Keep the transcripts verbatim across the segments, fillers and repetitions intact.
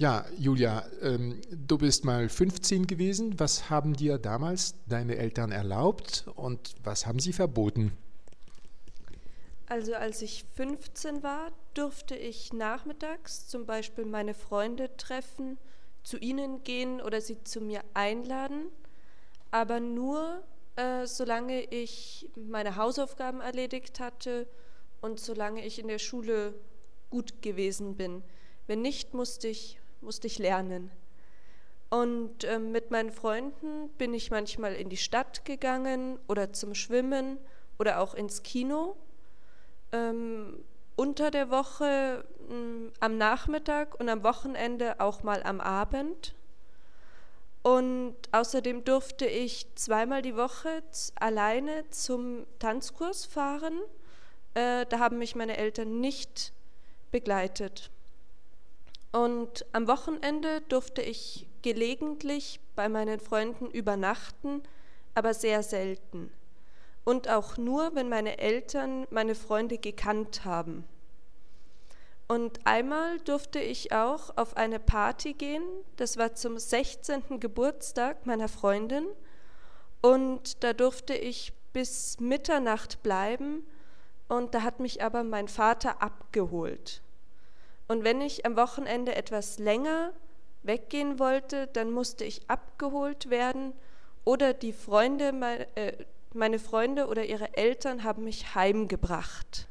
Ja, Julia, ähm, du bist mal fünfzehn gewesen. Was haben dir damals deine Eltern erlaubt und was haben sie verboten? Also als ich fünfzehn war, durfte ich nachmittags zum Beispiel meine Freunde treffen, zu ihnen gehen oder sie zu mir einladen, aber nur äh, solange ich meine Hausaufgaben erledigt hatte und solange ich in der Schule gut gewesen bin. Wenn nicht, musste ich, musste ich lernen. Und äh, mit meinen Freunden bin ich manchmal in die Stadt gegangen oder zum Schwimmen oder auch ins Kino. Ähm, unter der Woche mh, am Nachmittag und am Wochenende auch mal am Abend. Und außerdem durfte ich zweimal die Woche z- alleine zum Tanzkurs fahren. Äh, da haben mich meine Eltern nicht begleitet. Und am Wochenende durfte ich gelegentlich bei meinen Freunden übernachten, aber sehr selten. Und auch nur, wenn meine Eltern meine Freunde gekannt haben. Und einmal durfte ich auch auf eine Party gehen, das war zum sechzehnten Geburtstag meiner Freundin. Und da durfte ich bis Mitternacht bleiben und da hat mich aber mein Vater abgeholt. Und wenn ich am Wochenende etwas länger weggehen wollte, dann musste ich abgeholt werden oder die Freunde, meine Freunde oder ihre Eltern haben mich heimgebracht.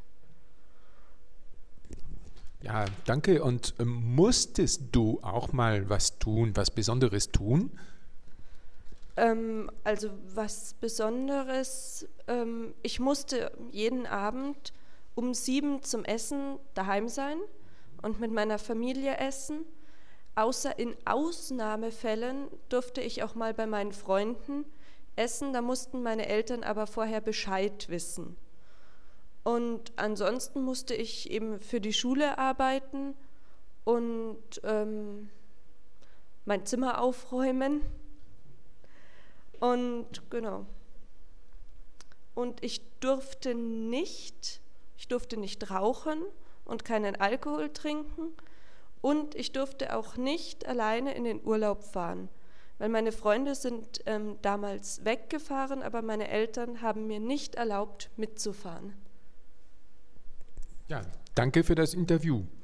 Ja, danke. Und ähm, musstest du auch mal was tun, was Besonderes tun? Ähm, also was Besonderes, ähm, ich musste jeden Abend um sieben zum Essen daheim sein und mit meiner Familie essen. Außer in Ausnahmefällen durfte ich auch mal bei meinen Freunden essen, da mussten meine Eltern aber vorher Bescheid wissen. Und ansonsten musste ich eben für die Schule arbeiten und ähm, mein Zimmer aufräumen. Und genau. Und ich durfte nicht, ich durfte nicht rauchen und keinen Alkohol trinken. Und ich durfte auch nicht alleine in den Urlaub fahren, weil meine Freunde sind ähm, damals weggefahren, aber meine Eltern haben mir nicht erlaubt, mitzufahren. Ja, danke für das Interview.